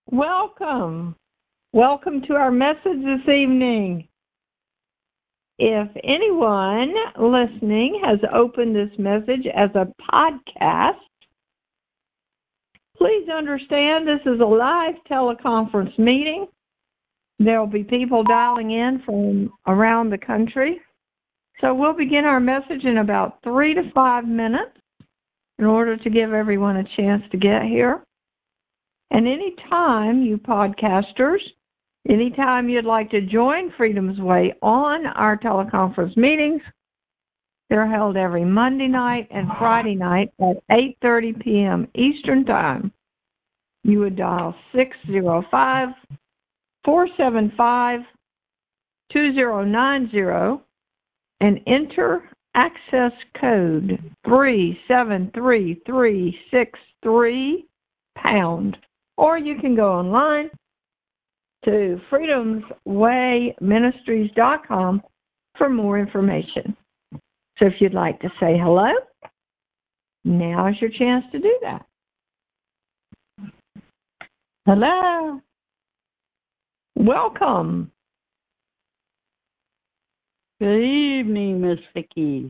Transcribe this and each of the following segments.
Welcome. Welcome to our message this evening. If anyone listening has opened this message as a podcast, please understand this is a live teleconference meeting. There will be people dialing in from around the country. So we'll begin our message in about 3 to 5 minutes in order to give everyone a chance to get here. And anytime, you podcasters, anytime you'd like to join Freedom's Way on our teleconference meetings, they're held every Monday night and Friday night at 8:30 p.m. Eastern Time. You would dial 605-475-2090 and enter access code 373363#. Or you can go online to freedomswayministries.com for more information. So if you'd like to say hello, now is your chance to do that. Hello. Welcome. Good evening, Miss Vicki.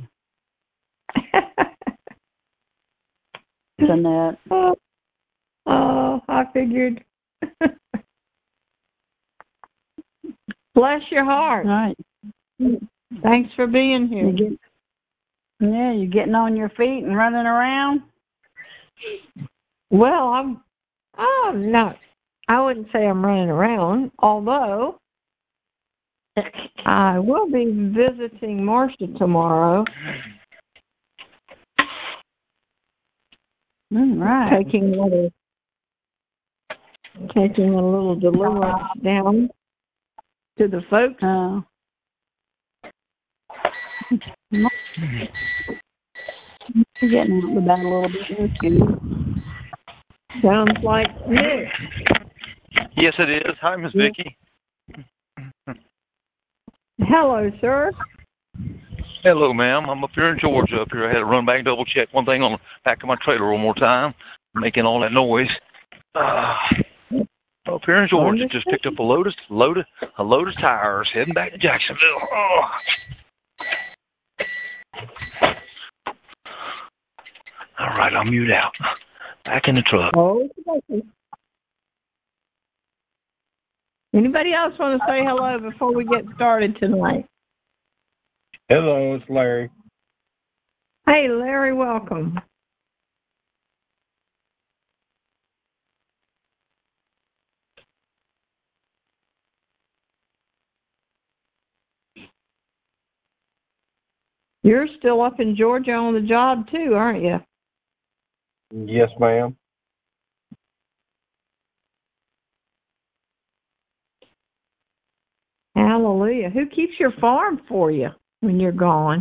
Jeanette. Oh, I figured. Bless your heart. Right. Thanks for being here. You're getting on your feet and running around? Well, I'm not. I wouldn't say I'm running around, although I will be visiting Marcia tomorrow. Right. Taking a little deliverance down to the folks. You're getting out about a little bit here, too. Sounds like Nick. Yes, it is. Hi, Miss Vicki. Hello, sir. Hello, ma'am. I'm up here in Georgia. Up here, I had to run back and double check one thing on the back of my trailer one more time, making all that noise. Up here in Georgia, just picked up a load of tires, heading back to Jacksonville. All right, I'll mute out. Back in the truck. Oh, anybody else want to say hello before we get started tonight? Hello, it's Larry. Hey, Larry, welcome. You're still up in Georgia on the job, too, aren't you? Yes, ma'am. Hallelujah. Who keeps your farm for you when you're gone?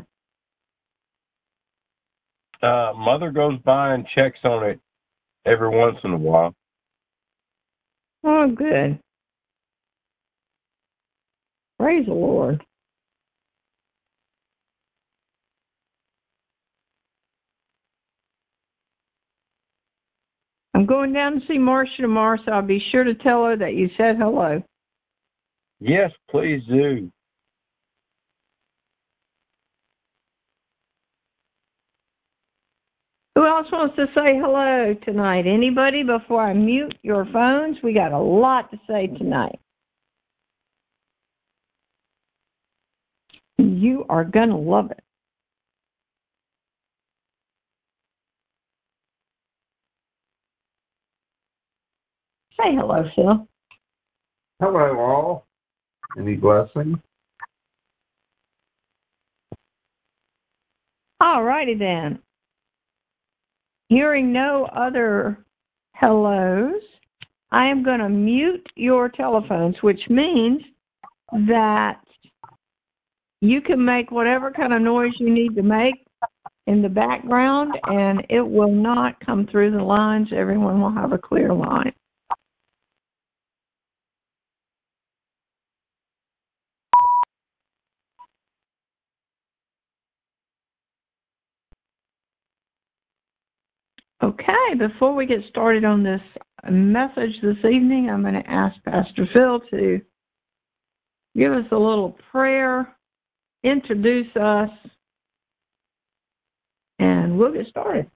Mother goes by and checks on it every once in a while. Oh, good. Praise the Lord. I'm going down to see Marcia tomorrow, so I'll be sure to tell her that you said hello. Yes, please do. Who else wants to say hello tonight? Anybody before I mute your phones? We got a lot to say tonight. You are going to love it. Say hello, Phil. Hello, all. Any blessings? All righty then. Hearing no other hellos, I am going to mute your telephones, which means that you can make whatever kind of noise you need to make in the background, and it will not come through the lines. Everyone will have a clear line. Okay, before we get started on this message this evening, I'm going to ask Pastor Phil to give us a little prayer, introduce us, and we'll get started.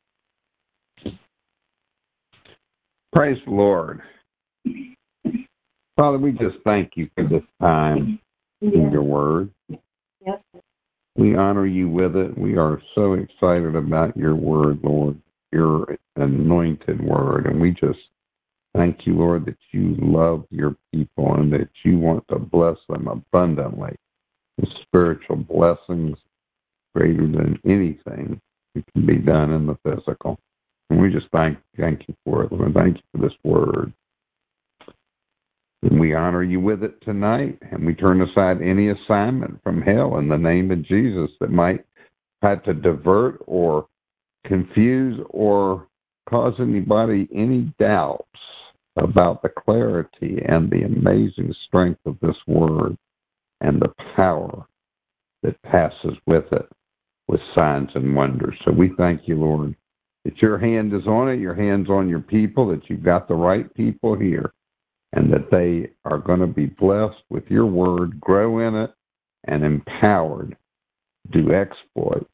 Praise the Lord. Father, we just thank you for this time in your word. Yes. We honor you with it. We are so excited about your word, Lord, your anointed word. And we just thank you, Lord, that you love your people and that you want to bless them abundantly with spiritual blessings greater than anything that can be done in the physical. And we just thank you for it, Lord. Thank you for this word. And we honor you with it tonight, and we turn aside any assignment from hell in the name of Jesus that might try to divert or confuse or cause anybody any doubts about the clarity and the amazing strength of this word and the power that passes with it with signs and wonders. So we thank you, Lord, that your hand is on it, your hand's on your people, that you've got the right people here, and that they are going to be blessed with your word, grow in it, and empowered to do exploits.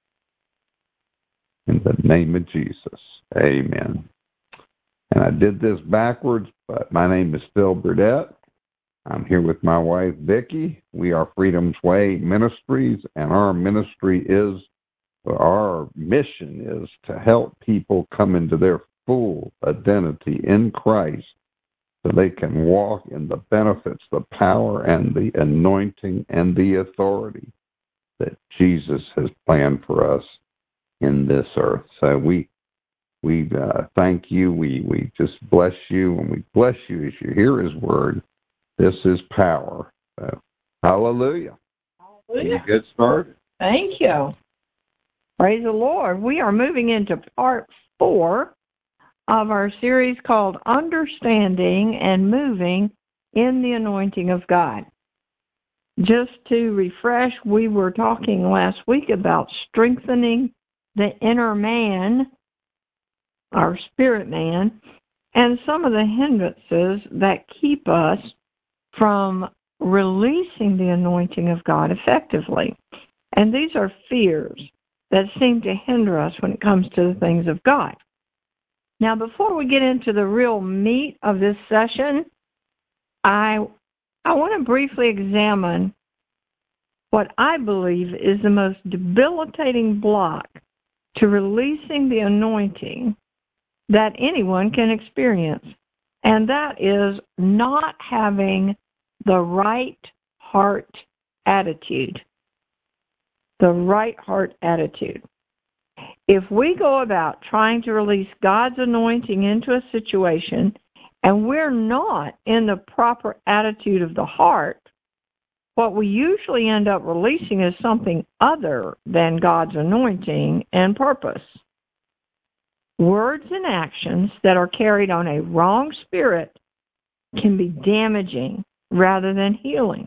In the name of Jesus, amen. And I did this backwards, but my name is Phil Burdett. I'm here with my wife, Vicki. We are Freedom's Way Ministries, and our mission is to help people come into their full identity in Christ so they can walk in the benefits, the power, and the anointing and the authority that Jesus has planned for us in this earth. So we thank you. We just bless you, and we bless you as you hear his word. This is power. So, hallelujah. Hallelujah. Can you get started? Thank you. Praise the Lord. We are moving into part 4 of our series called Understanding and Moving in the Anointing of God. Just to refresh, we were talking last week about strengthening the inner man, our spirit man, and some of the hindrances that keep us from releasing the anointing of God effectively. And these are fears that seem to hinder us when it comes to the things of God. Now, before we get into the real meat of this session, I want to briefly examine what I believe is the most debilitating block to releasing the anointing that anyone can experience, and that is not having the right heart attitude. The right heart attitude. If we go about trying to release God's anointing into a situation and we're not in the proper attitude of the heart, what we usually end up releasing is something other than God's anointing and purpose. Words and actions that are carried on a wrong spirit can be damaging rather than healing.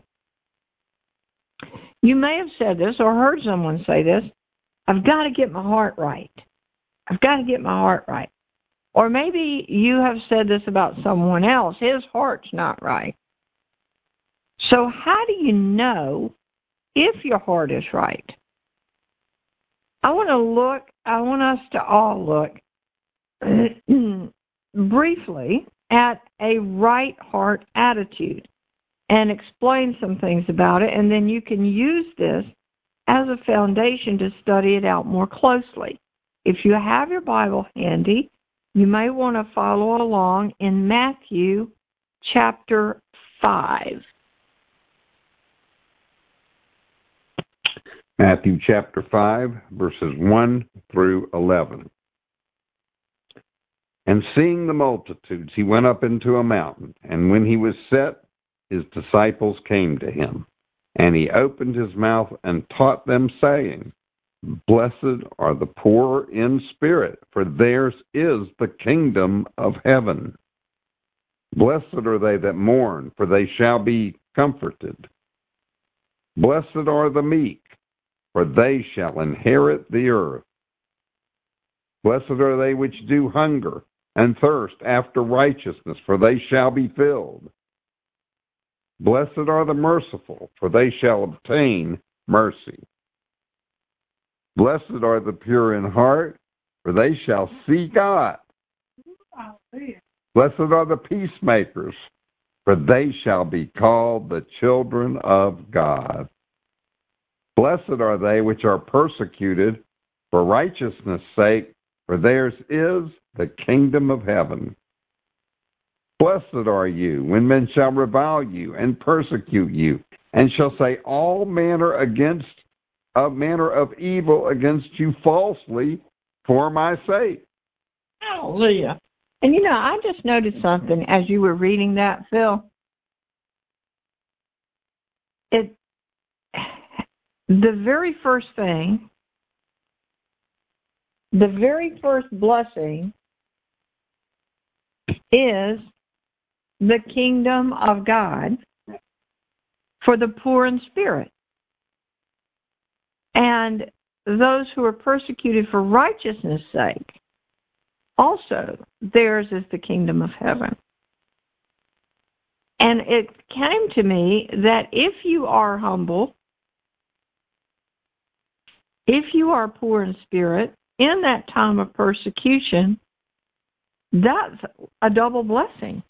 You may have said this or heard someone say this, I've got to get my heart right. I've got to get my heart right. Or maybe you have said this about someone else, his heart's not right. So how do you know if your heart is right? I want us to all look briefly at a right heart attitude and explain some things about it, and then you can use this as a foundation to study it out more closely. If you have your Bible handy, you may want to follow along in Matthew chapter 5. Matthew chapter 5, verses 1 through 11. And seeing the multitudes, he went up into a mountain, and when he was set, his disciples came to him. And he opened his mouth and taught them, saying, Blessed are the poor in spirit, for theirs is the kingdom of heaven. Blessed are they that mourn, for they shall be comforted. Blessed are the meek, for they shall inherit the earth. Blessed are they which do hunger and thirst after righteousness, for they shall be filled. Blessed are the merciful, for they shall obtain mercy. Blessed are the pure in heart, for they shall see God. Blessed are the peacemakers, for they shall be called the children of God. Blessed are they which are persecuted for righteousness' sake, for theirs is the kingdom of heaven. Blessed are you when men shall revile you and persecute you, and shall say all manner of evil against you falsely for my sake. Hallelujah. And I just noticed something as you were reading that, Phil. The very first blessing is the kingdom of God for the poor in spirit. And those who are persecuted for righteousness' sake, also theirs is the kingdom of heaven. And it came to me that if you are humble, if you are poor in spirit, in that time of persecution, that's a double blessing.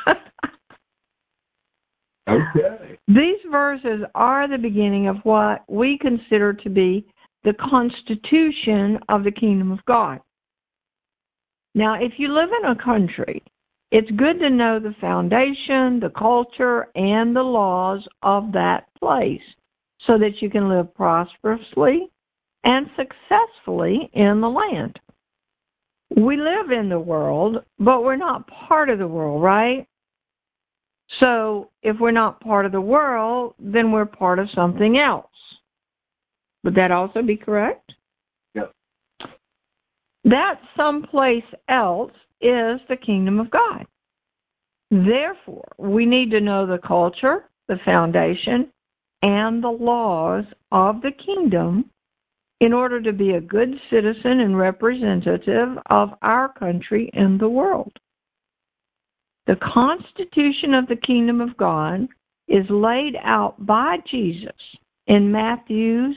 Okay. These verses are the beginning of what we consider to be the constitution of the kingdom of God. Now, if you live in a country, it's good to know the foundation, the culture, and the laws of that place so that you can live prosperously and successfully in the land. We live in the world, but we're not part of the world, right? So if we're not part of the world, then we're part of something else. Would that also be correct? Yep. That someplace else is the kingdom of God. Therefore, we need to know the culture, the foundation, and the laws of the kingdom in order to be a good citizen and representative of our country in the world. The Constitution of the Kingdom of God is laid out by Jesus in Matthew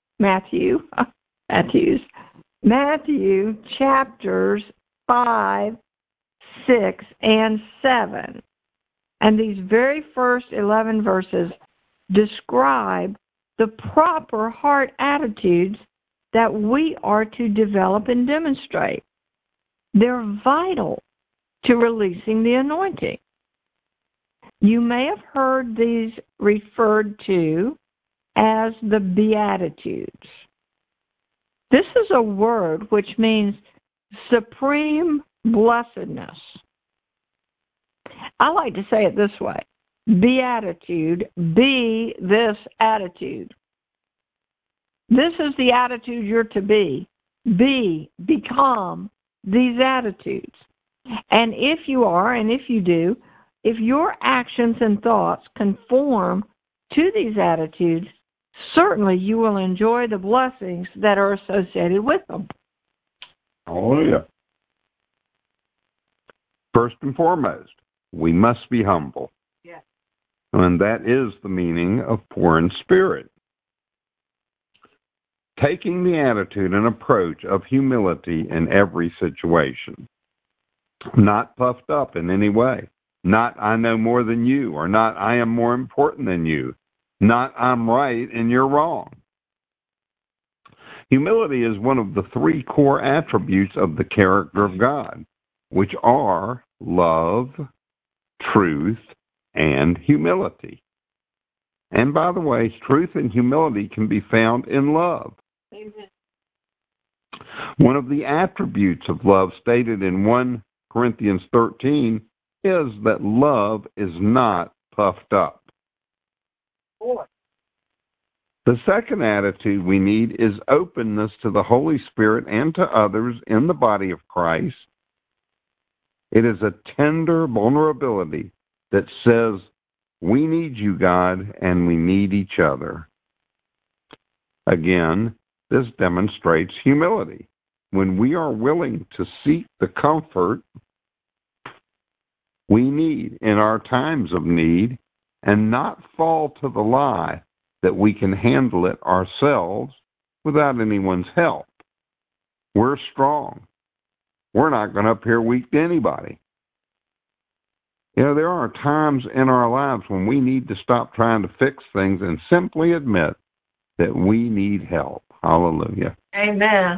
chapters 5, 6, and 7. And these very first 11 verses describe the proper heart attitudes that we are to develop and demonstrate. They're vital to releasing the anointing. You may have heard these referred to as the Beatitudes. This is a word which means supreme blessedness. I like to say it this way: Beatitude, be this attitude. This is the attitude you're to be. Become these attitudes. And if you are, and if you do, if your actions and thoughts conform to these attitudes, certainly you will enjoy the blessings that are associated with them. Hallelujah. First and foremost, we must be humble. Yes. And that is the meaning of poor in spirit. Taking the attitude and approach of humility in every situation. Not puffed up in any way. Not I know more than you, or not I am more important than you. Not I'm right and you're wrong. Humility is one of the three core attributes of the character of God, which are love, truth, and humility. And by the way, truth and humility can be found in love. Amen. One of the attributes of love stated in 1 Corinthians 13 is that love is not puffed up. Boy. The second attitude we need is openness to the Holy Spirit and to others in the body of Christ. It is a tender vulnerability that says, we need you, God, and we need each other. Again, this demonstrates humility. When we are willing to seek the comfort we need in our times of need and not fall to the lie that we can handle it ourselves without anyone's help. We're strong. We're not going to appear weak to anybody. You know, there are times in our lives when we need to stop trying to fix things and simply admit that we need help. Hallelujah. Amen.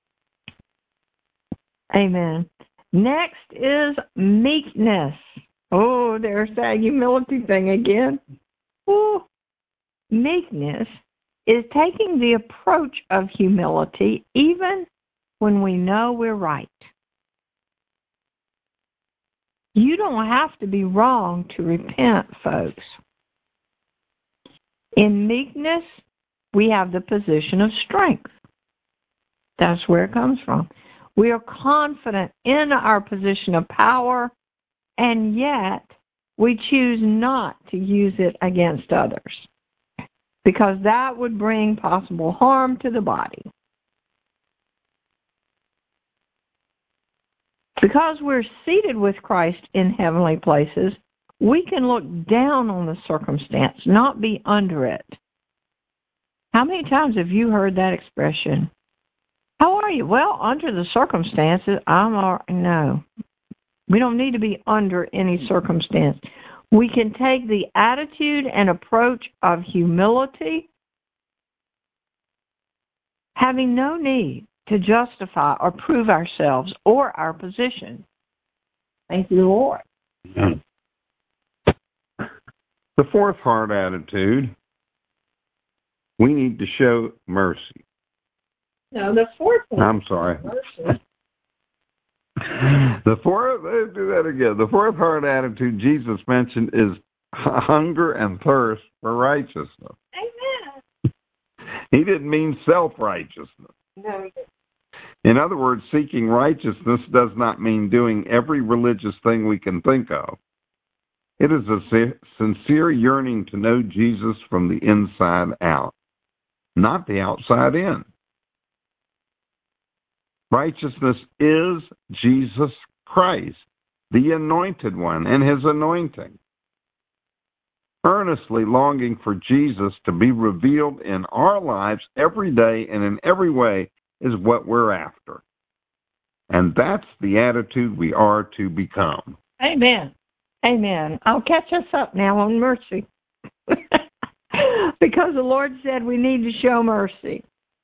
Amen. Next is meekness. Oh, there's that humility thing again. Oh, meekness is taking the approach of humility even when we know we're right. You don't have to be wrong to repent, folks. In meekness, we have the position of strength. That's where it comes from. We are confident in our position of power, and yet we choose not to use it against others because that would bring possible harm to the body. Because we're seated with Christ in heavenly places, we can look down on the circumstance, not be under it. How many times have you heard that expression? How are you? Well, under the circumstances, no. We don't need to be under any circumstance. We can take the attitude and approach of humility, having no need to justify or prove ourselves or our position. Thank you, Lord. The fourth heart attitude, we need to show mercy. No, the fourth one. I'm sorry. Mercy. The fourth heart attitude Jesus mentioned is hunger and thirst for righteousness. Amen. He didn't mean self-righteousness. No, he didn't. In other words, seeking righteousness does not mean doing every religious thing we can think of. It is a sincere yearning to know Jesus from the inside out, not the outside in. Righteousness is Jesus Christ, the Anointed One, and His anointing. Earnestly longing for Jesus to be revealed in our lives every day and in every way is what we're after. And that's the attitude we are to become. Amen. Amen. I'll catch us up now on mercy. Because the Lord said we need to show mercy.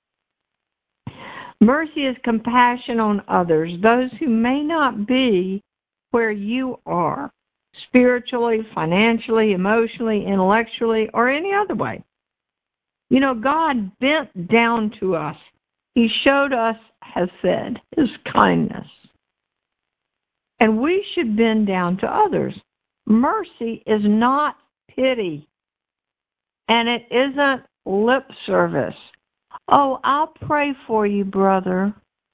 Mercy is compassion on others, those who may not be where you are, spiritually, financially, emotionally, intellectually, or any other way. You know, God bent down to us. He showed us, has said, His kindness. And we should bend down to others. Mercy is not pity, and it isn't lip service. Oh, I'll pray for you, brother.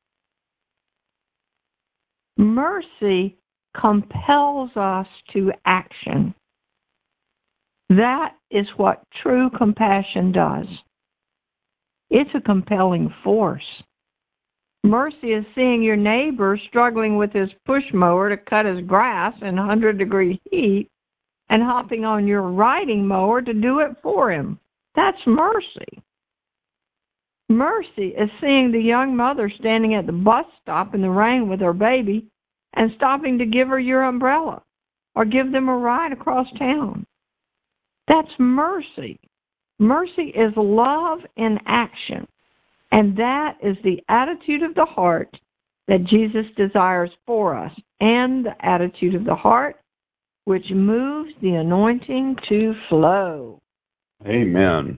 Mercy compels us to action. That is what true compassion does. It's a compelling force. Mercy is seeing your neighbor struggling with his push mower to cut his grass in 100-degree heat and hopping on your riding mower to do it for him. That's mercy. Mercy is seeing the young mother standing at the bus stop in the rain with her baby and stopping to give her your umbrella or give them a ride across town. That's mercy. Mercy is love in action, and that is the attitude of the heart that Jesus desires for us, and the attitude of the heart which moves the anointing to flow. Amen.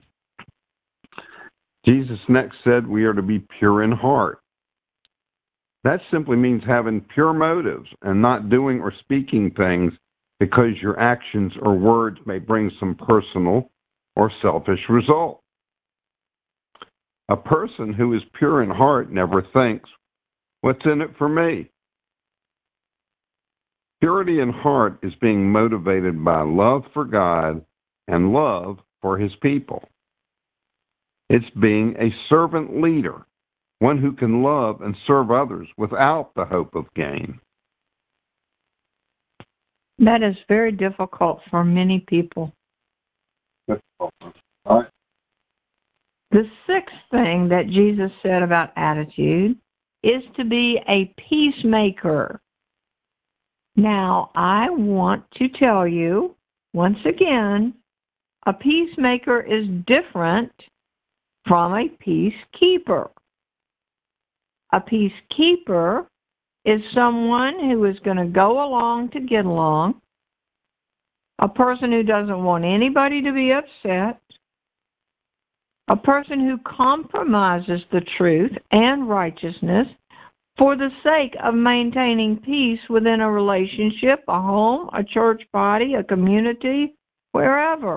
Jesus next said we are to be pure in heart. That simply means having pure motives and not doing or speaking things because your actions or words may bring some personal or selfish result. A person who is pure in heart never thinks, what's in it for me? Purity in heart is being motivated by love for God and love for His people. It's being a servant leader, one who can love and serve others without the hope of gain. That is very difficult for many people. All right. The sixth thing that Jesus said about attitude is to be a peacemaker. Now, I want to tell you, once again, a peacemaker is different from a peacekeeper. A peacekeeper is someone who is going to go along to get along, a person who doesn't want anybody to be upset, a person who compromises the truth and righteousness for the sake of maintaining peace within a relationship, a home, a church body, a community, wherever.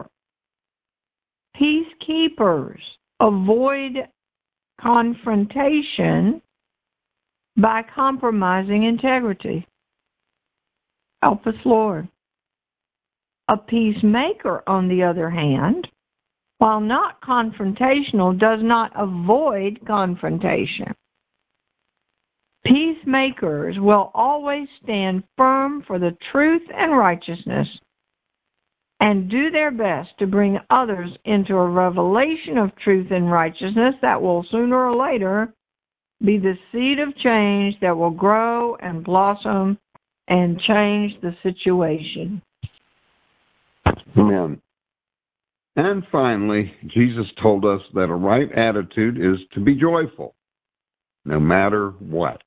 Peacekeepers avoid confrontation by compromising integrity. Help us, Lord. A peacemaker, on the other hand, while not confrontational, does not avoid confrontation. Peacemakers will always stand firm for the truth and righteousness and do their best to bring others into a revelation of truth and righteousness that will sooner or later be the seed of change that will grow and blossom and change the situation. Amen. And finally, Jesus told us that a right attitude is to be joyful, no matter what.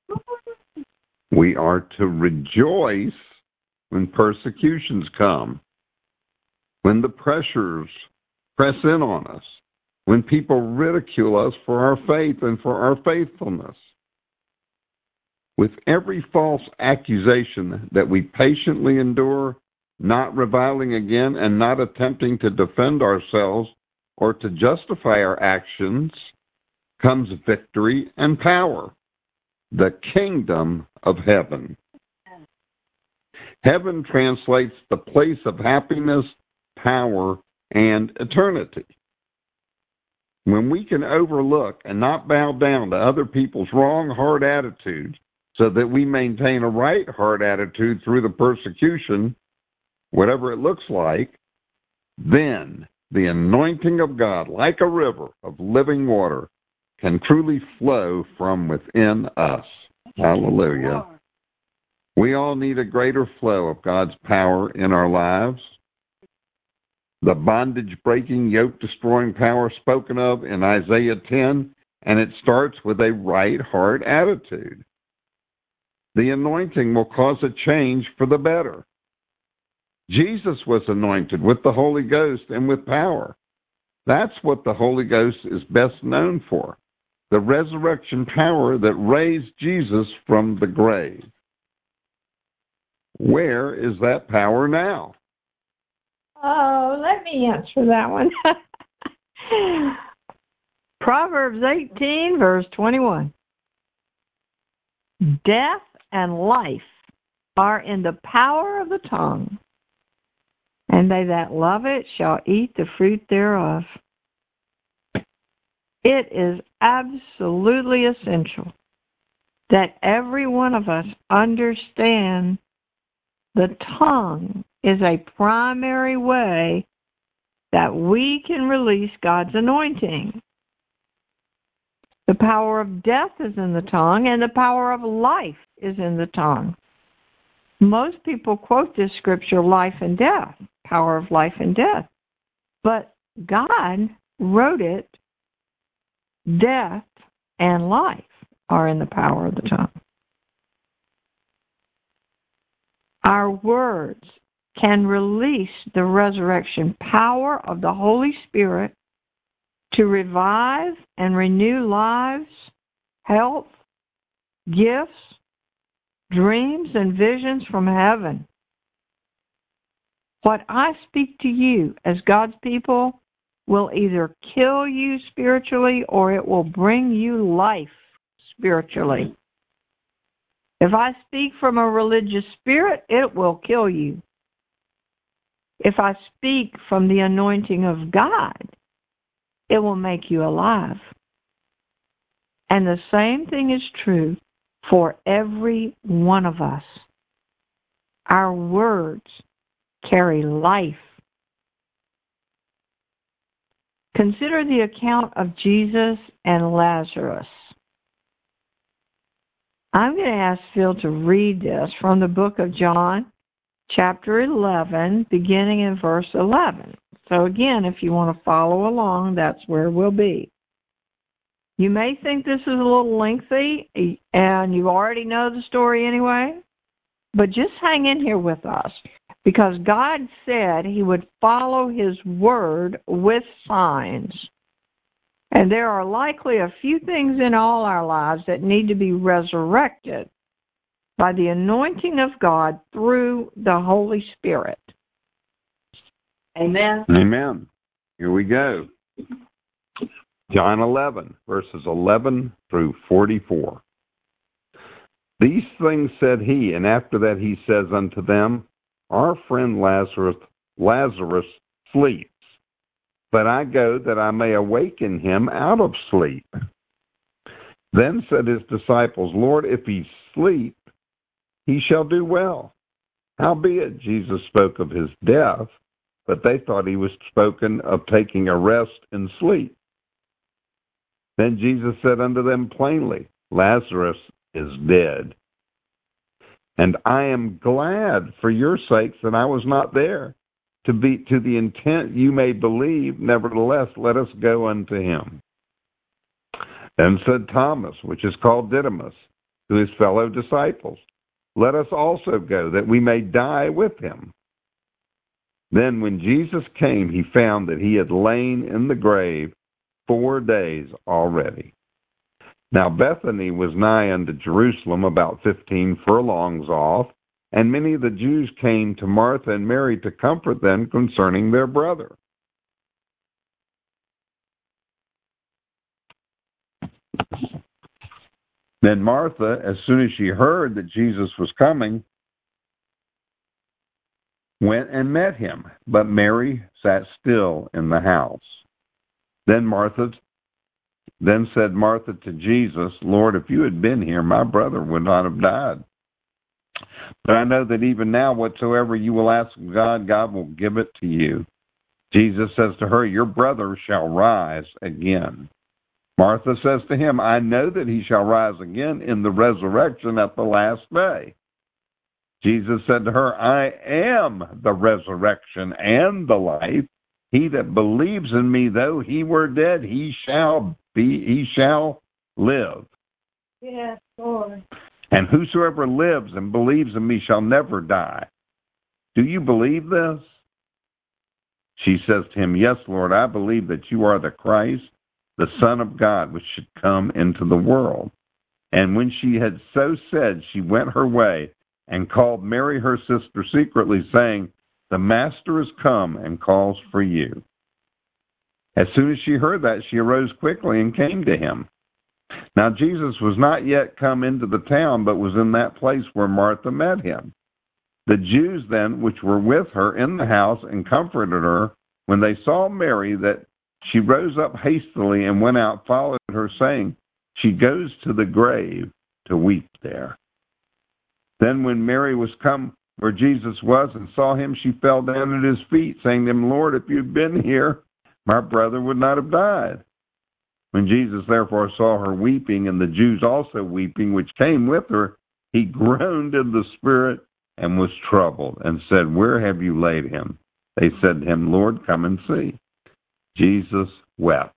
We are to rejoice when persecutions come, when the pressures press in on us, when people ridicule us for our faith and for our faithfulness. With every false accusation that we patiently endure, not reviling again and not attempting to defend ourselves or to justify our actions, comes victory and power, the kingdom of heaven. Heaven translates the place of happiness, power, and eternity. When we can overlook and not bow down to other people's wrong, hard attitudes so that we maintain a right, hard attitude through the persecution, whatever it looks like, then the anointing of God, like a river of living water, can truly flow from within us. Hallelujah. We all need a greater flow of God's power in our lives. The bondage-breaking, yoke-destroying power spoken of in Isaiah 10, and it starts with a right heart attitude. The anointing will cause a change for the better. Jesus was anointed with the Holy Ghost and with power. That's what the Holy Ghost is best known for, the resurrection power that raised Jesus from the grave. Where is that power now? Oh, let me answer that one. Proverbs 18, verse 21. Death and life are in the power of the tongue, and they that love it shall eat the fruit thereof. It is absolutely essential that every one of us understand the tongue is a primary way that we can release God's anointing. The power of death is in the tongue, and the power of life is in the tongue. Most people quote this scripture, life and death, power of life and death. But God wrote it, death and life are in the power of the tongue. Our words can release the resurrection power of the Holy Spirit to revive and renew lives, health, gifts, dreams, and visions from heaven. What I speak to you as God's people will either kill you spiritually or it will bring you life spiritually. If I speak from a religious spirit, it will kill you. If I speak from the anointing of God, it will make you alive. And the same thing is true for every one of us. Our words carry life. Consider the account of Jesus and Lazarus. I'm going to ask Phil to read this from the book of John, chapter 11, beginning in verse 11. So again, if you want to follow along, that's where we'll be. You may think this is a little lengthy, and you already know the story anyway, but just hang in here with us, because God said He would follow His word with signs. And there are likely a few things in all our lives that need to be resurrected by the anointing of God through the Holy Spirit. Amen. Amen. Here we go. John 11, verses 11 through 44. These things said he, and after that he says unto them, Our friend Lazarus sleeps, but I go that I may awaken him out of sleep. Then said his disciples, Lord, if he sleep, he shall do well. Howbeit Jesus spoke of his death, but they thought he was spoken of taking a rest and sleep. Then Jesus said unto them plainly, Lazarus is dead. And I am glad for your sakes that I was not there, to the intent you may believe. Nevertheless, let us go unto him. Then said Thomas, which is called Didymus, to his fellow disciples, Let us also go, that we may die with him. Then when Jesus came, he found that he had lain in the grave 4 days already. Now Bethany was nigh unto Jerusalem, about 15 furlongs off, and many of the Jews came to Martha and Mary to comfort them concerning their brother. Then Martha, as soon as she heard that Jesus was coming, went and met him, but Mary sat still in the house. Then said Martha to Jesus, Lord, if you had been here, my brother would not have died. But I know that even now, whatsoever you will ask God, God will give it to you. Jesus says to her, Your brother shall rise again. Martha says to him, I know that he shall rise again in the resurrection at the last day. Jesus said to her, I am the resurrection and the life. He that believes in me, though he were dead, he shall live. Yes, Lord. And whosoever lives and believes in me shall never die. Do you believe this? She says to him, Yes, Lord, I believe that you are the Christ, the Son of God, which should come into the world. And when she had so said, she went her way and called Mary her sister secretly, saying, The Master is come and calls for you. As soon as she heard that, she arose quickly and came to him. Now Jesus was not yet come into the town, but was in that place where Martha met him. The Jews then, which were with her in the house and comforted her, when they saw Mary, that she rose up hastily and went out, followed her, saying, She goes to the grave to weep there. Then when Mary was come where Jesus was and saw him, she fell down at his feet, saying to him, Lord, if you'd been here, my brother would not have died. When Jesus therefore saw her weeping, and the Jews also weeping, which came with her, he groaned in the spirit and was troubled, and said, Where have you laid him? They said to him, Lord, come and see. Jesus wept.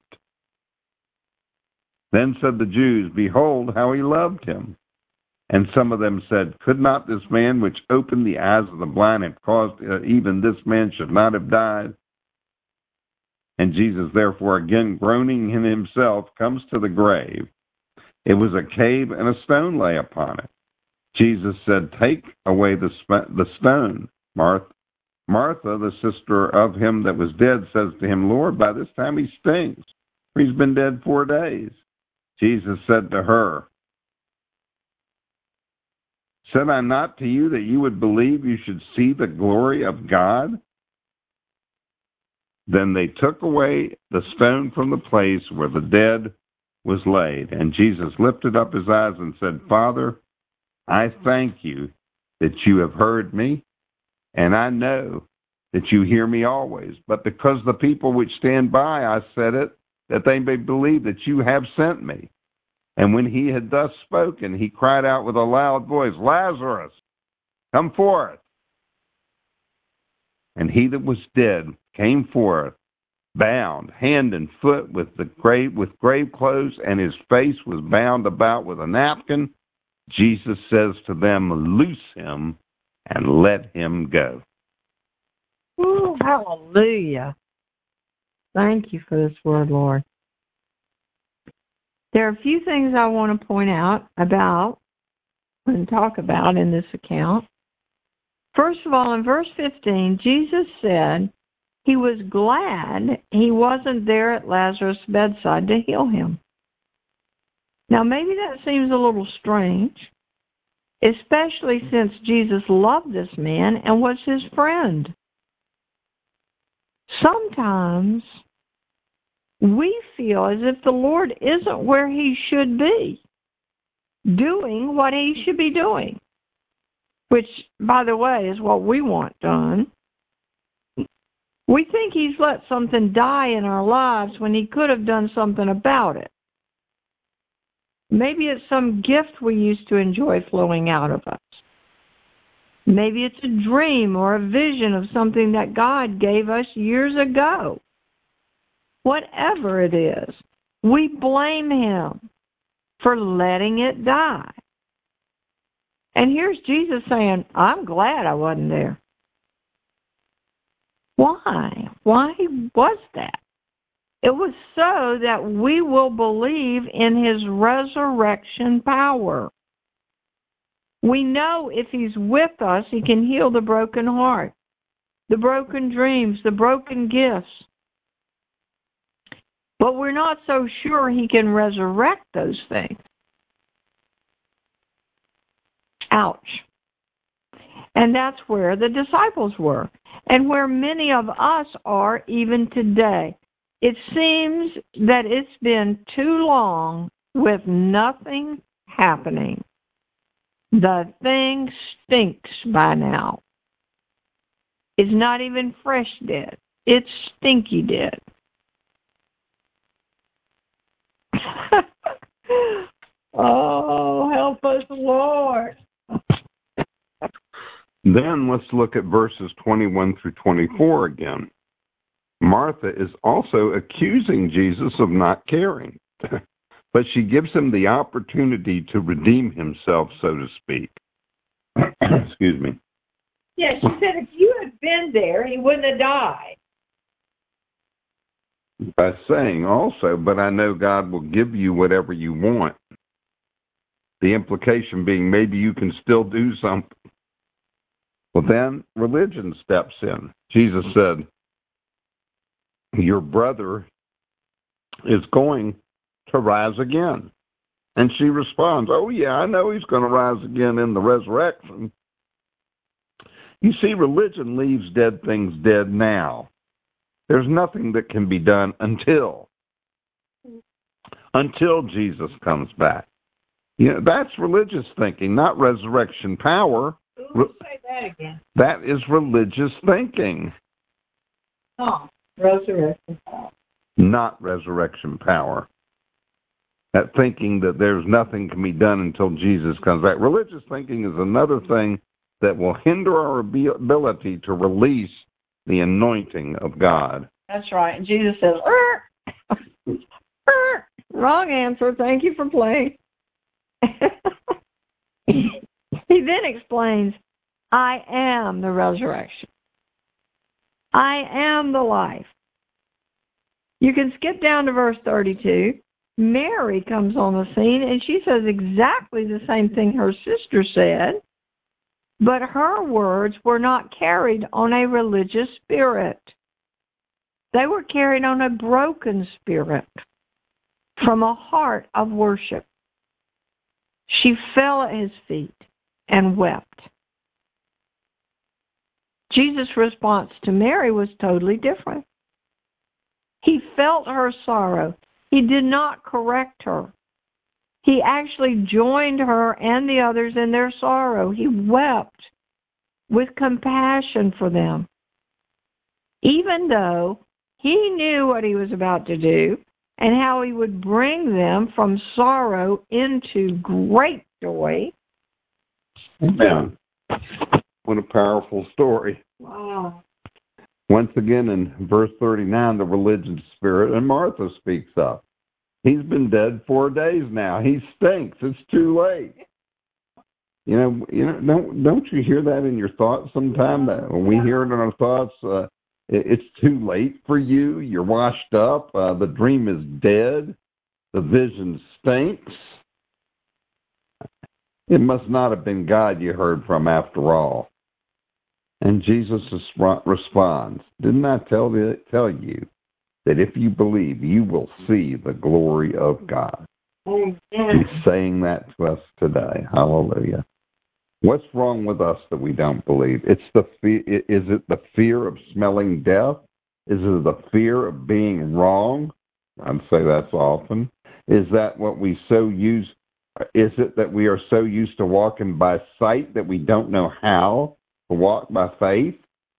Then said the Jews, Behold, how he loved him. And some of them said, Could not this man which opened the eyes of the blind have caused even this man should not have died? And Jesus, therefore, again groaning in himself, comes to the grave. It was a cave, and a stone lay upon it. Jesus said, Take away the stone. Martha, the sister of him that was dead, says to him, Lord, by this time he stinks, for he's been dead 4 days. Jesus said to her, Said I not to you that you would believe you should see the glory of God? Then they took away the stone from the place where the dead was laid. And Jesus lifted up his eyes and said, Father, I thank you that you have heard me, and I know that you hear me always. But because the people which stand by, I said it, that they may believe that you have sent me. And when he had thus spoken, he cried out with a loud voice, Lazarus, come forth. And he that was dead came forth, bound hand and foot with grave clothes, and his face was bound about with a napkin. Jesus says to them, loose him and let him go. Ooh, hallelujah. Thank you for this word, Lord. There are a few things I want to point out about and talk about in this account. First of all, in verse 15, Jesus said he was glad he wasn't there at Lazarus' bedside to heal him. Now, maybe that seems a little strange, especially since Jesus loved this man and was his friend. Sometimes we feel as if the Lord isn't where he should be, doing what he should be doing, which, by the way, is what we want done. We think he's let something die in our lives when he could have done something about it. Maybe it's some gift we used to enjoy flowing out of us. Maybe it's a dream or a vision of something that God gave us years ago. Whatever it is, we blame him for letting it die. And here's Jesus saying, I'm glad I wasn't there. Why? Why was that? It was so that we will believe in his resurrection power. We know if he's with us, he can heal the broken heart, the broken dreams, the broken gifts. But we're not so sure he can resurrect those things. Ouch. And that's where the disciples were, and where many of us are even today. It seems that it's been too long with nothing happening. The thing stinks by now. It's not even fresh dead. It's stinky dead. Oh, help us, Lord. Then let's look at verses 21 through 24 again. Martha is also accusing Jesus of not caring, but she gives him the opportunity to redeem himself, so to speak. Excuse me. Yeah, she said if you had been there, he wouldn't have died. By saying also, but I know God will give you whatever you want. The implication being maybe you can still do something. Well, then religion steps in. Jesus said, your brother is going to rise again. And she responds, oh, yeah, I know he's going to rise again in the resurrection. You see, religion leaves dead things dead now. There's nothing that can be done until Jesus comes back. You know, that's religious thinking, not resurrection power. Say that again. That is religious thinking. Oh, resurrection power. Not resurrection power. That thinking that there's nothing can be done until Jesus comes back. Religious thinking is another thing that will hinder our ability to release the anointing of God. That's right. And Jesus says, wrong answer. Thank you for playing. He then explains, I am the resurrection. I am the life. You can skip down to verse 32. Mary comes on the scene, and she says exactly the same thing her sister said, but her words were not carried on a religious spirit. They were carried on a broken spirit from a heart of worship. She fell at his feet and wept. Jesus' response to Mary was totally different. He felt her sorrow. He did not correct her. He actually joined her and the others in their sorrow. He wept with compassion for them. Even though he knew what he was about to do and how he would bring them from sorrow into great joy. Amen. What a powerful story. Wow. Once again, in verse 39, the religious spirit, and Martha speaks up. He's been dead 4 days now. He stinks. It's too late. Don't you hear that in your thoughts sometime? That when we hear it in our thoughts, it's too late for you. You're washed up. The dream is dead. The vision stinks. It must not have been God you heard from after all. And Jesus responds, didn't I tell you that if you believe, you will see the glory of God? He's saying that to us today. Hallelujah. What's wrong with us that we don't believe? Is it the fear of smelling death? Is it the fear of being wrong? I'd say that's often. Is that what we so use? Is it that we are so used to walking by sight that we don't know how to walk by faith?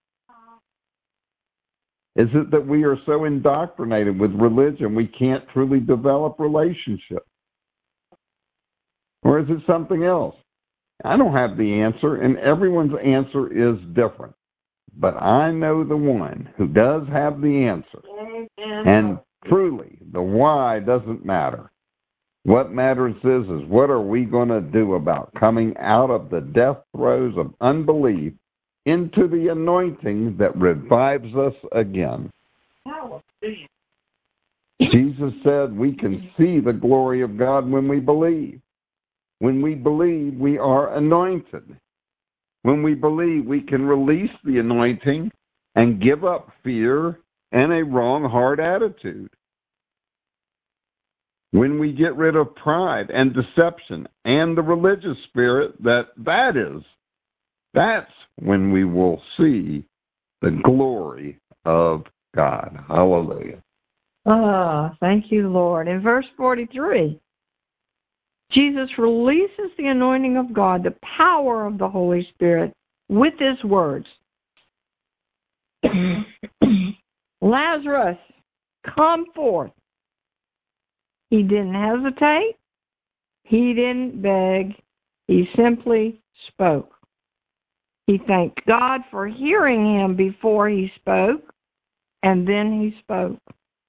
Is it that we are so indoctrinated with religion we can't truly develop relationships? Or is it something else? I don't have the answer, and everyone's answer is different. But I know the one who does have the answer. And truly, the why doesn't matter. What matters is what are we going to do about coming out of the death throes of unbelief into the anointing that revives us again? Jesus said we can see the glory of God when we believe. When we believe, we are anointed. When we believe, we can release the anointing and give up fear and a wrong, hard attitude. When we get rid of pride and deception and the religious spirit, that's when we will see the glory of God. Hallelujah. Thank you, Lord. In verse 43, Jesus releases the anointing of God, the power of the Holy Spirit, with his words. Lazarus, come forth. He didn't hesitate. He didn't beg. He simply spoke. He thanked God for hearing him before he spoke, and then he spoke.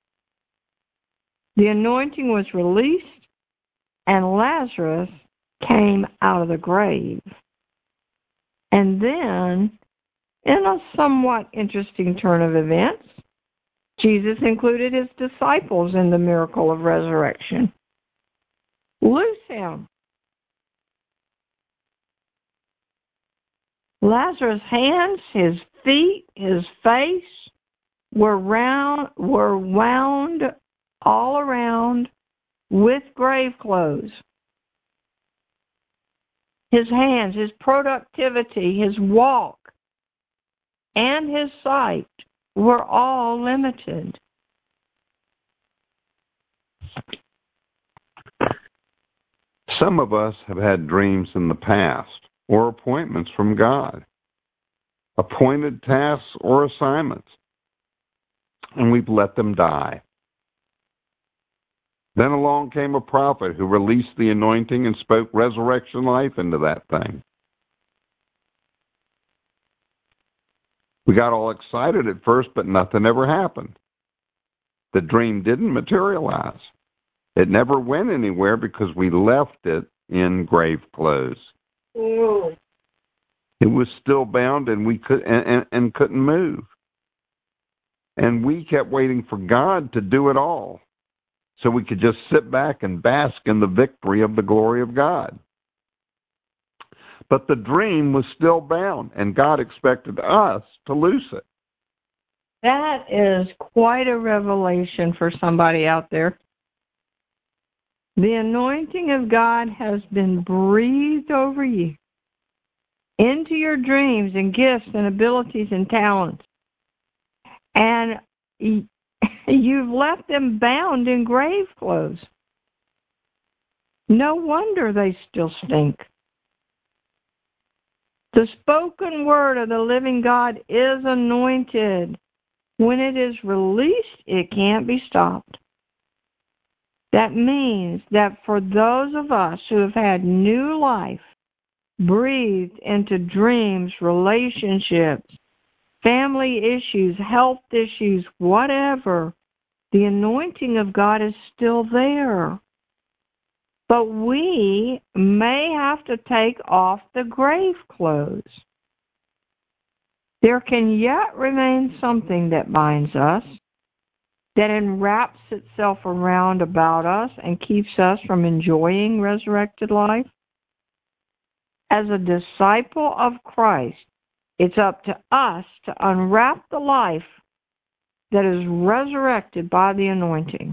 The anointing was released, and Lazarus came out of the grave. And then, in a somewhat interesting turn of events, Jesus included his disciples in the miracle of resurrection. Loose him. Lazarus' hands, his feet, his face were wound all around with grave clothes. His hands, his productivity, his walk, and his sight were all limited. Some of us have had dreams in the past or appointments from God, appointed tasks or assignments, and we've let them die. Then along came a prophet who released the anointing and spoke resurrection life into that thing. We got all excited at first, but nothing ever happened. The dream didn't materialize. It never went anywhere because we left it in grave clothes. Ooh. It was still bound, and we couldn't move. And we kept waiting for God to do it all, so we could just sit back and bask in the victory of the glory of God. But the dream was still bound, and God expected us to loose it. That is quite a revelation for somebody out there. The anointing of God has been breathed over you into your dreams and gifts and abilities and talents. And you've left them bound in grave clothes. No wonder they still stink. The spoken word of the living God is anointed. When it is released, it can't be stopped. That means that for those of us who have had new life breathed into dreams, relationships, family issues, health issues, whatever, the anointing of God is still there. But we may have to take off the grave clothes. There can yet remain something that binds us, that enwraps itself around about us and keeps us from enjoying resurrected life. As a disciple of Christ, it's up to us to unwrap the life that is resurrected by the anointing.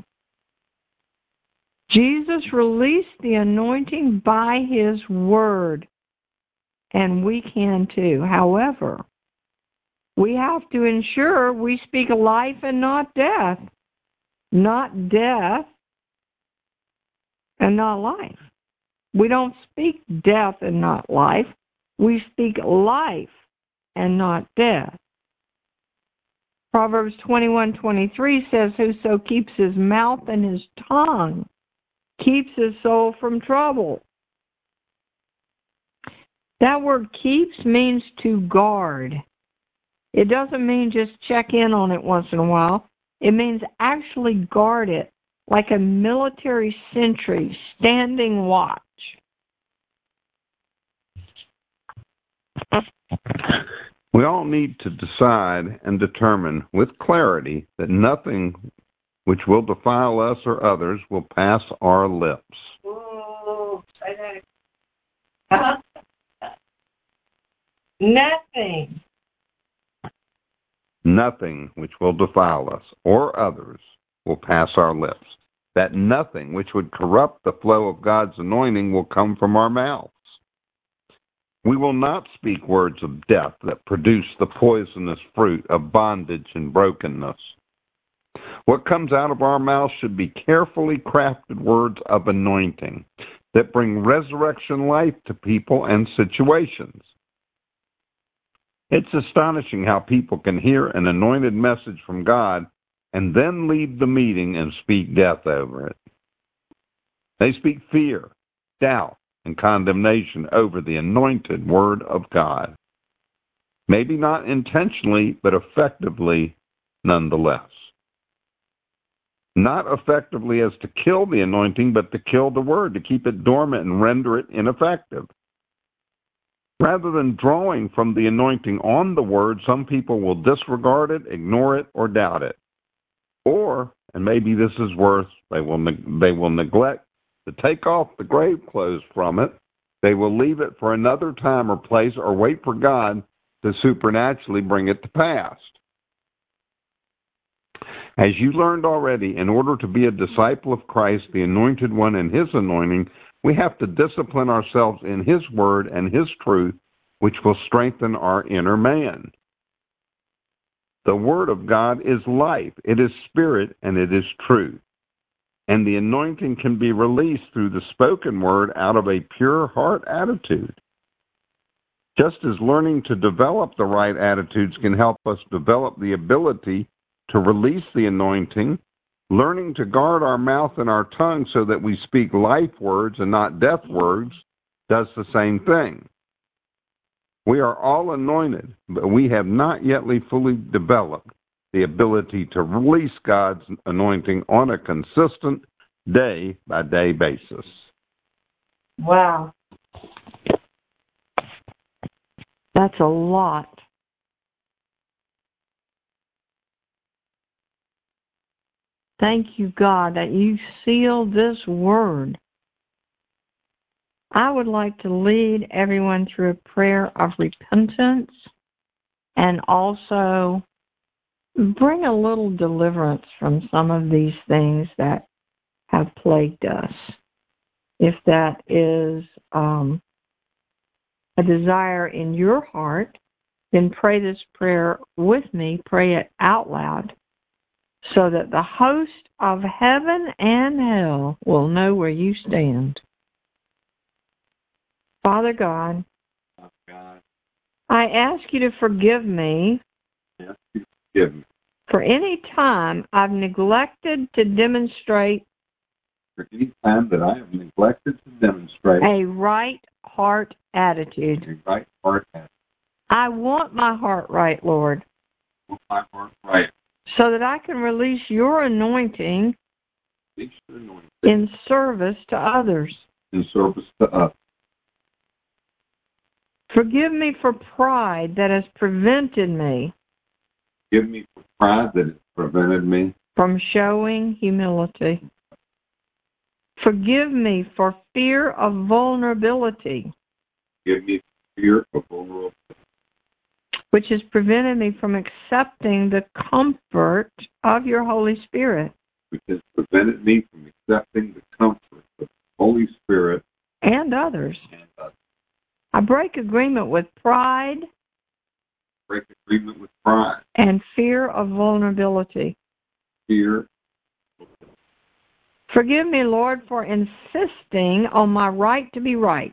Jesus released the anointing by His word, and we can too. However, we have to ensure we speak life and not death. Not death and not life. We don't speak death and not life. We speak life and not death. Proverbs 21:23 says, "Whoso keeps his mouth and his tongue keeps his soul from trouble." That word keeps means to guard. It doesn't mean just check in on it once in a while. It means actually guard it like a military sentry standing watch. We all need to decide and determine with clarity that nothing which will defile us or others will pass our lips. Oh, say that. Nothing. Nothing which will defile us or others will pass our lips. That nothing which would corrupt the flow of God's anointing will come from our mouths. We will not speak words of death that produce the poisonous fruit of bondage and brokenness. What comes out of our mouths should be carefully crafted words of anointing that bring resurrection life to people and situations. It's astonishing how people can hear an anointed message from God and then leave the meeting and speak death over it. They speak fear, doubt, and condemnation over the anointed word of God. Maybe not intentionally, but effectively nonetheless. Not effectively as to kill the anointing, but to kill the word, to keep it dormant and render it ineffective. Rather than drawing from the anointing on the word, some people will disregard it, ignore it, or doubt it. Or, and maybe this is worse, they will neglect to take off the grave clothes from it. They will leave it for another time or place, or wait for God to supernaturally bring it to pass. As you learned already, in order to be a disciple of Christ, the Anointed One, and His anointing, we have to discipline ourselves in His word and His truth, which will strengthen our inner man. The word of God is life, it is spirit, and it is truth. And the anointing can be released through the spoken word out of a pure heart attitude. Just as learning to develop the right attitudes can help us develop the ability to release the anointing, learning to guard our mouth and our tongue so that we speak life words and not death words does the same thing. We are all anointed, but we have not yet fully developed the ability to release God's anointing on a consistent day-by-day basis. Wow. That's a lot. Thank you, God, that you sealed this word. I would like to lead everyone through a prayer of repentance and also bring a little deliverance from some of these things that have plagued us. If that is a desire in your heart, then pray this prayer with me. Pray it out loud so that the host of heaven and hell will know where you stand. Father God, I ask you to forgive me Ask you to forgive me for any time I've neglected to demonstrate for any time that I have neglected to demonstrate a right heart attitude. a right heart attitude. I want my heart right, Lord, Want my heart right. so that I can release your anointing Release your anointing in service to others. in service to us. Forgive me for pride that has prevented me Give me for pride that has prevented me. from showing humility. Forgive me for fear of vulnerability, Give me fear of vulnerability, which has prevented me from accepting the comfort of your Holy Spirit which has prevented me from accepting the comfort of the Holy Spirit and others. and others. I break agreement with pride Break agreement with pride, and fear of vulnerability. fear. Forgive me, Lord, for insisting on my right to be right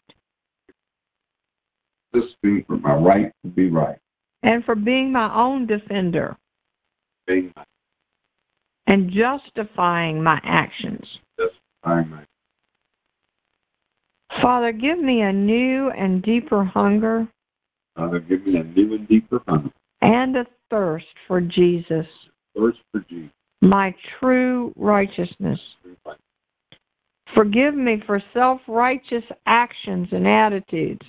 Insisting for my right to be right. and for being my own defender Being my and justifying my actions. justifying my Father, give me a new and deeper hunger Father, give me a new and deeper hunger, and a thirst for Jesus, thirst for Jesus. my true righteousness. Forgive me for self-righteous actions and attitudes.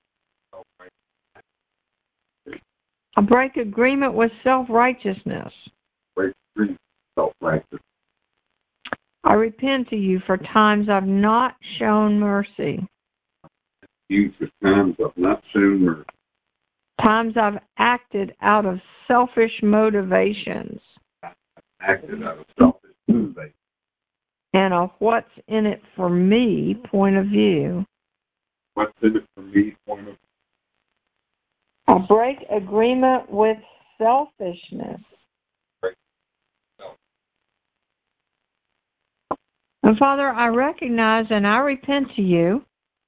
I break agreement with self-righteousness. Break free, self-righteous. I repent to you for times I've not shown mercy, Future times I've not shown mercy. times I've acted out of selfish motivations Acted out of selfish motivation. and a what's in it for me point of view. What's in it for me? Point of I break agreement with selfishness. And Father, I recognize and I repent to you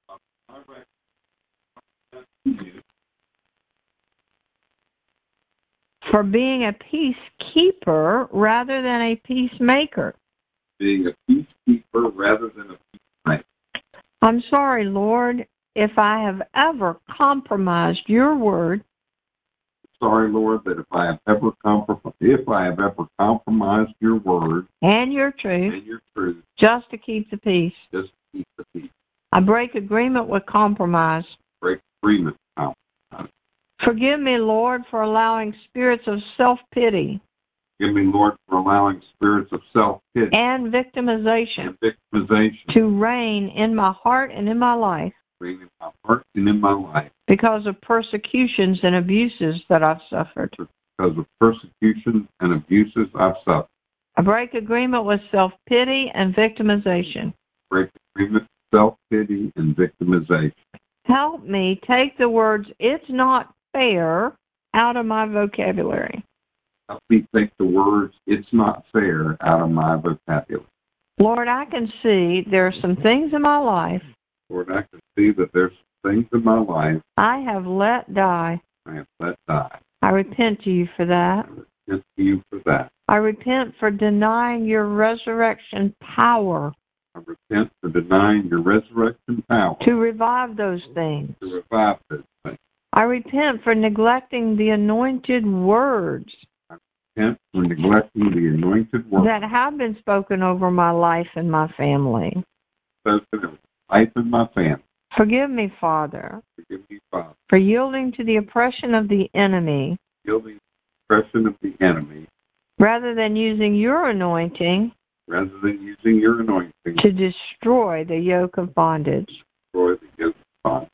for being a peacekeeper rather than a peacemaker. being a peacekeeper rather than a peacemaker. I'm sorry, Lord, if I have ever compromised your word Sorry, Lord, that if I have ever compromised your word and your truth and your truth, just to keep the peace. just to keep the peace. I break agreement with compromise. Break agreement. Forgive me, Lord, for allowing spirits of self-pity Give me, Lord, for allowing spirits of self-pity and victimization and victimization to reign in my heart and in my life reign in my heart and in my life because of persecutions and abuses that I've suffered. because of persecutions and abuses I've suffered. I break agreement with self-pity and victimization. Break agreement, self-pity, and victimization. Help me take the words, "it's not fair," out of my vocabulary. Help me take the words, "it's not fair," out of my vocabulary. Lord, I can see there are some things in my life Lord, I can see that there's things in my life I have let die. I have let die. I repent to you for that. I repent to you for that. I repent for denying your resurrection power I repent for denying your resurrection power to revive those things. to revive those things. I repent for neglecting the anointed words I repent for neglecting the anointed word that have been spoken over my life and my family. spoken of life in my family. Forgive me, Father, Forgive me, Father, for yielding to the oppression of the enemy yielding to the oppression of the enemy rather than using your anointing rather than using your anointing to destroy the yoke of bondage. destroy the yoke of bondage.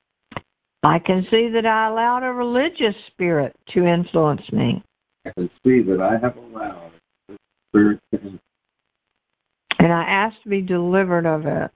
I can see that I allowed a religious spirit to influence me, I can see that I have allowed the Spirit to influence and I ask to be delivered of it.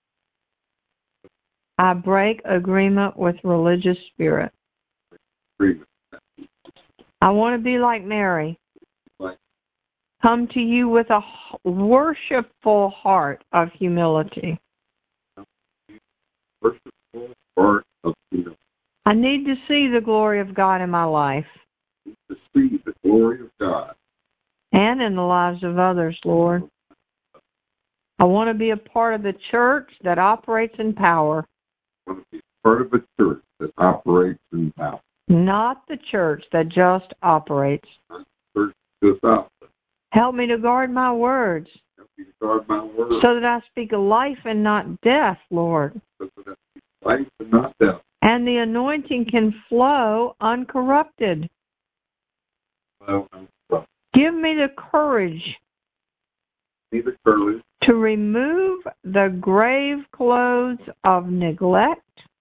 I break agreement with religious spirit. agreement. I want to be like Mary. Like Come to you with a worshipful heart of humility. worshipful heart of humility. I need to see the glory of God in my life. To see the glory of God. And in the lives of others, Lord. I want to be a part of the church that operates in power. I want to be part of a church that operates in power. Not the church that just operates. Not the church that just operates. Help me to guard my words. Help me to guard my words. So that I speak life and not death, Lord. So that I speak life and not death. And the anointing can flow uncorrupted. Give me the courage to remove the grave clothes of neglect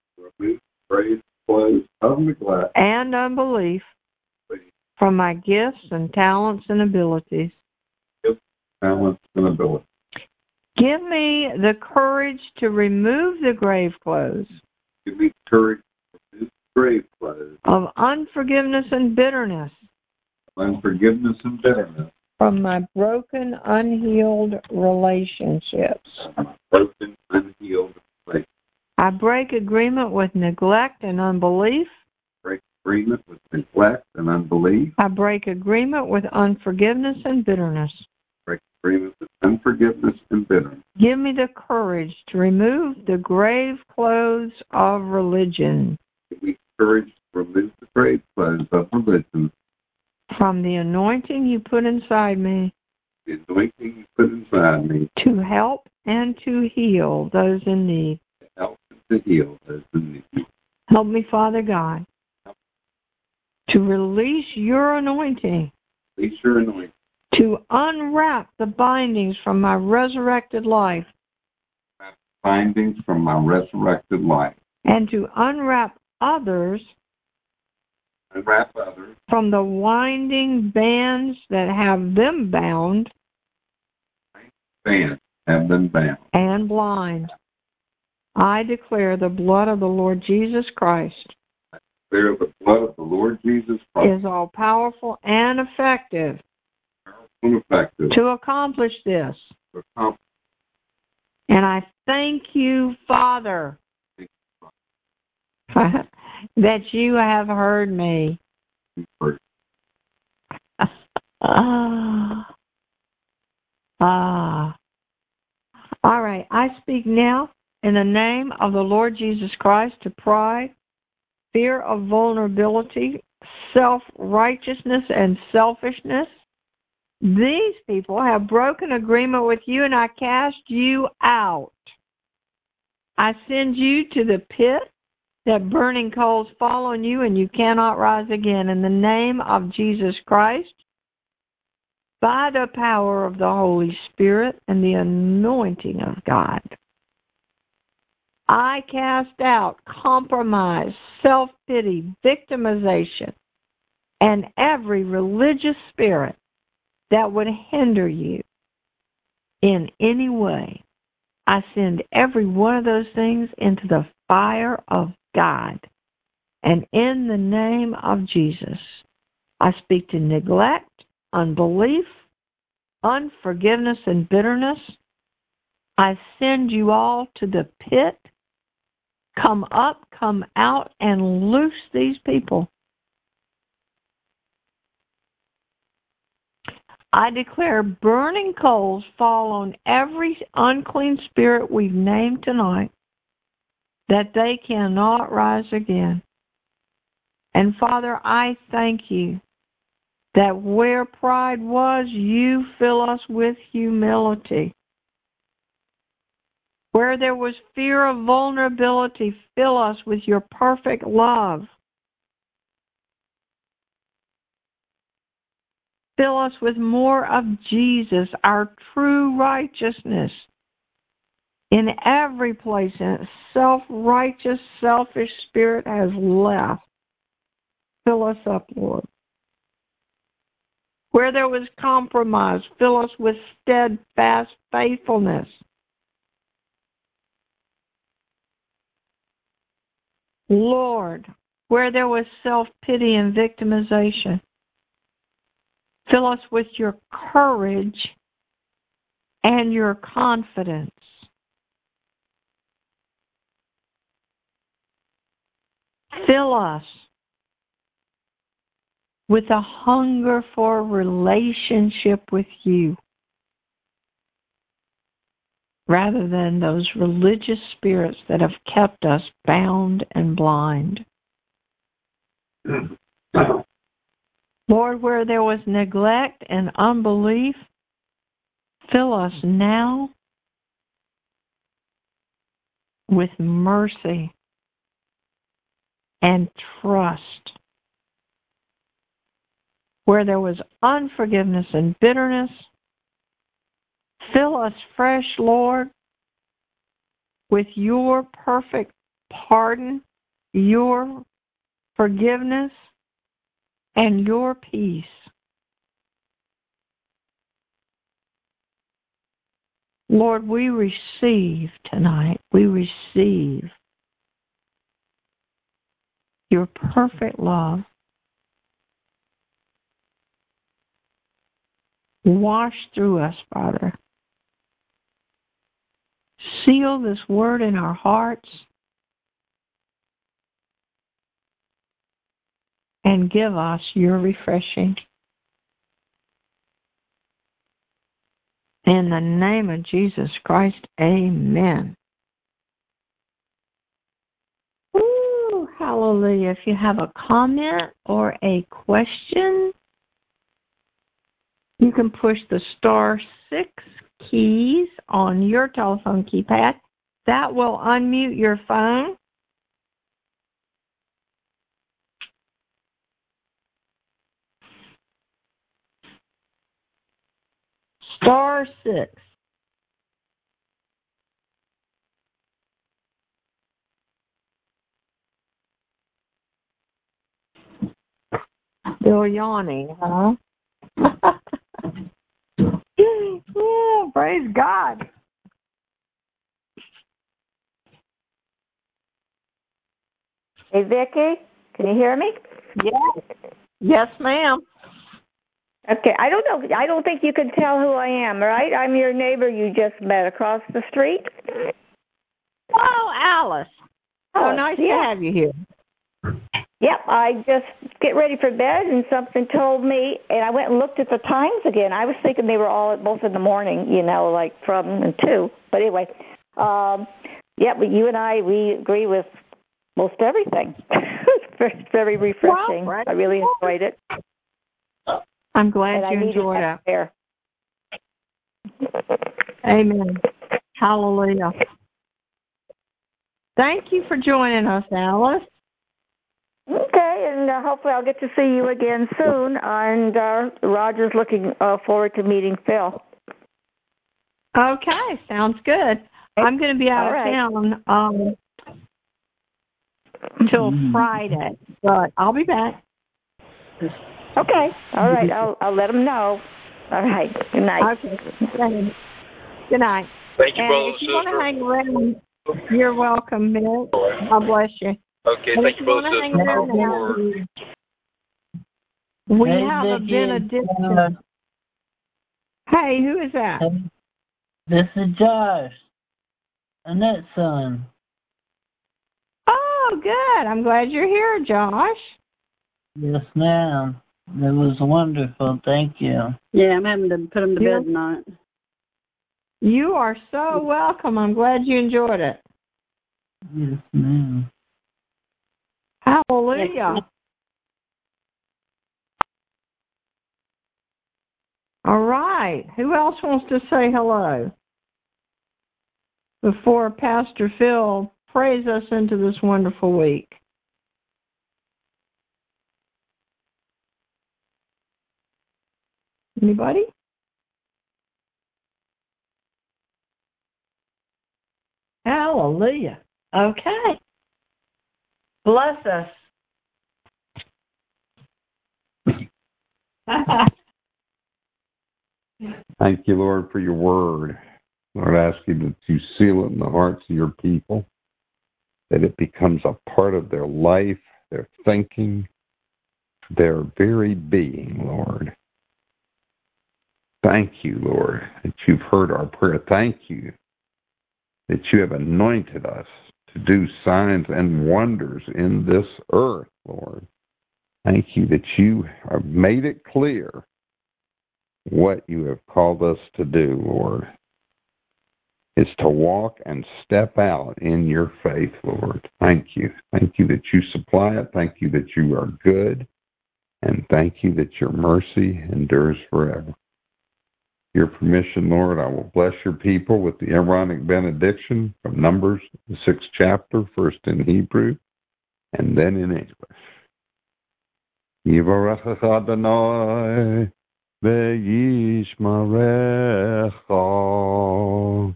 and unbelief from my gifts and talents and abilities. Give me the courage to remove the grave clothes of unforgiveness and bitterness from my broken, unhealed relationships. I break agreement with neglect and unbelief. I break agreement with unforgiveness and bitterness. Give me the courage to remove the grave clothes of religion. From the anointing you put inside me. To help and to heal those in need. Help me, Father God, to release your anointing. To unwrap the bindings from my resurrected life. And to unwrap others from the winding bands that have them bound and blind. I declare the blood of the Lord Jesus Christ is all powerful and effective to accomplish this. And I thank you, Father, that you have heard me. All right, I speak now in the name of the Lord Jesus Christ to pride, fear of vulnerability, self-righteousness, and selfishness. These people have broken agreement with you, and I cast you out. I send you to the pit that burning coals fall on you and you cannot rise again. In the name of Jesus Christ, by the power of the Holy Spirit and the anointing of God, I cast out compromise, self-pity, victimization, and every religious spirit that would hinder you in any way. I send every one of those things into the fire of God. And in the name of Jesus, I speak to neglect, unbelief, unforgiveness, and bitterness. I send you all to the pit. Come up, come out, and loose these people. I declare burning coals fall on every unclean spirit we've named tonight, that they cannot rise again. And Father, I thank you that where pride was, you fill us with humility. Where there was fear of vulnerability, fill us with your perfect love. Fill us with more of Jesus, our true righteousness. In every place, a self-righteous, selfish spirit has left. Fill us up, Lord. Where there was compromise, fill us with steadfast faithfulness. Lord, where there was self-pity and victimization, fill us with your courage and your confidence. Fill us with a hunger for relationship with you, rather than those religious spirits that have kept us bound and blind. Lord, where there was neglect and unbelief, fill us now with mercy and trust. Where there was unforgiveness and bitterness, fill us fresh, Lord, with your perfect pardon, your forgiveness, and your peace. Lord, we receive tonight. We receive your perfect love. Wash through us, Father. Seal this word in our hearts and give us your refreshing. In the name of Jesus Christ, amen. Ooh, hallelujah. If you have a comment or a question, you can push the *6 keys on your telephone keypad. That will unmute your phone. *6. Still yawning, huh? Yeah, praise God. Hey, Vicki, can you hear me? Yes. Yes, ma'am. Okay, I don't know. I don't think you can tell who I am, right? I'm your neighbor you just met across the street. Oh, Alice. Oh, nice to have you here. Yep, I just get ready for bed, and something told me, and I went and looked at the times again. I was thinking they were all both in the morning, like from and to. But anyway, yeah, but you and I, we agree with most everything. It's very refreshing. Well, right. I really enjoyed it. I'm glad you enjoyed it. Amen. Hallelujah. Thank you for joining us, Alice. Okay, and hopefully I'll get to see you again soon. And Roger's looking forward to meeting Phil. Okay, sounds good. I'm going to be out of town until Friday, but I'll be back. Okay, all right. I'll let him know. All right. Good night. Okay. Good night. Thank you, and brother if you and want to hang around, you're welcome, Miss. God bless you. Okay, and thank you, brother and sister. We have a benediction. Hey, who is that? This is Josh, Annette's son. Oh, good. I'm glad you're here, Josh. Yes, ma'am. It was wonderful. Thank you. Yeah, I'm having to put him to bed tonight. You are so welcome. I'm glad you enjoyed it. Yes, ma'am. Hallelujah. All right. Who else wants to say hello before Pastor Phil prays us into this wonderful week? Anybody? Hallelujah. Okay. Bless us. Thank you, Lord, for your word. Lord, I ask you that you seal it in the hearts of your people, that it becomes a part of their life, their thinking, their very being, Lord. Thank you, Lord, that you've heard our prayer. Thank you that you have anointed us to do signs and wonders in this earth, Lord. Thank you that you have made it clear what you have called us to do, Lord. Is to walk and step out in your faith, Lord. Thank you. Thank you that you supply it. Thank you that you are good. And thank you that your mercy endures forever. Your permission, Lord, I will bless your people with the Aaronic benediction from Numbers, the 6th chapter, first in Hebrew and then in English. Yivarechecha Adonai ve'yishmerecha.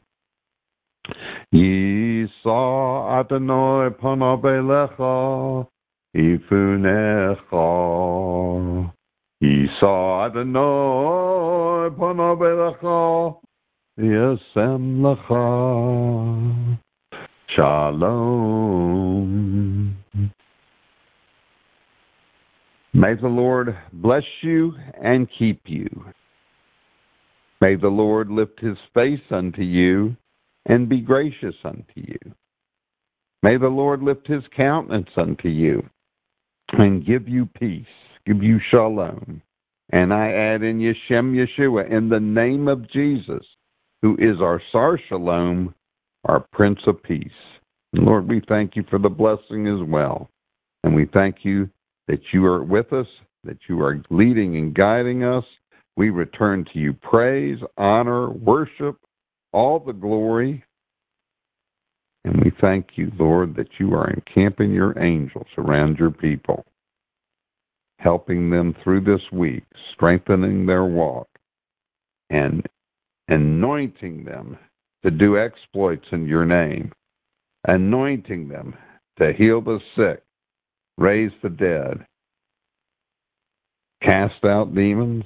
Yisa Adonai panav elecha ifunecha. Yisa Adonai panav elecha yasem lecha. Shalom. May the Lord bless you and keep you. May the Lord lift his face unto you and be gracious unto you. May the Lord lift his countenance unto you and give you peace, give you shalom. And I add in Yeshem Yeshua, in the name of Jesus, who is our Sar Shalom, our Prince of Peace. And Lord, we thank you for the blessing as well. And we thank you that you are with us, that you are leading and guiding us. We return to you praise, honor, worship, all the glory. And we thank you, Lord, that you are encamping your angels around your people, helping them through this week, strengthening their walk, and anointing them to do exploits in your name, anointing them to heal the sick, raise the dead, cast out demons,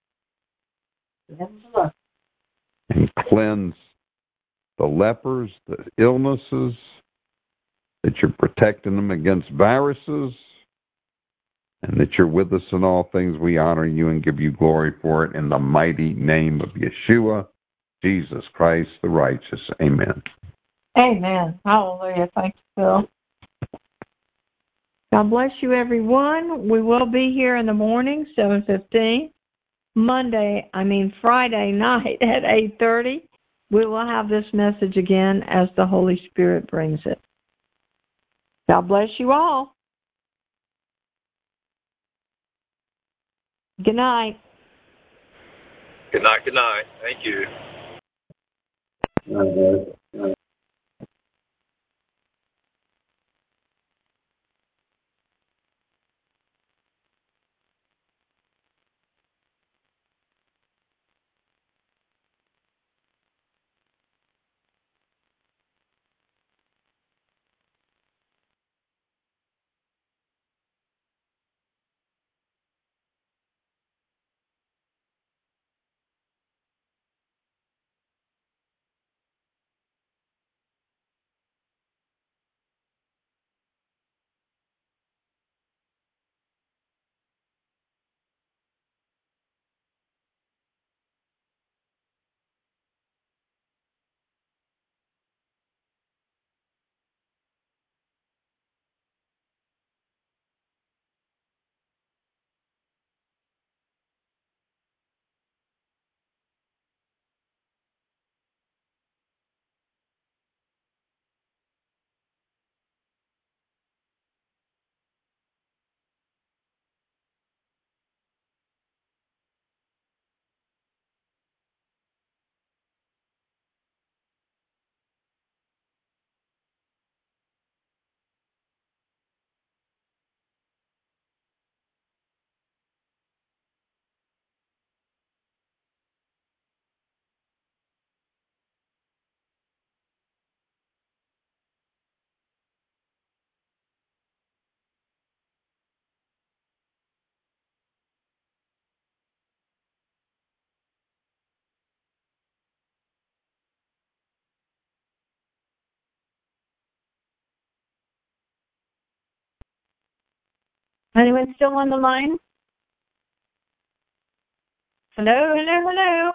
and cleanse the lepers, the illnesses, that you're protecting them against viruses, and that you're with us in all things. We honor you and give you glory for it in the mighty name of Yeshua, Jesus Christ the righteous. Amen. Amen. Hallelujah. Thank you, Phil. God bless you, everyone. We will be here in the morning, 7:15. Friday night at 8:30. We will have this message again as the Holy Spirit brings it. God bless you all. Good night. Good night. Good night. Thank you. Anyone still on the line? Hello, hello, hello.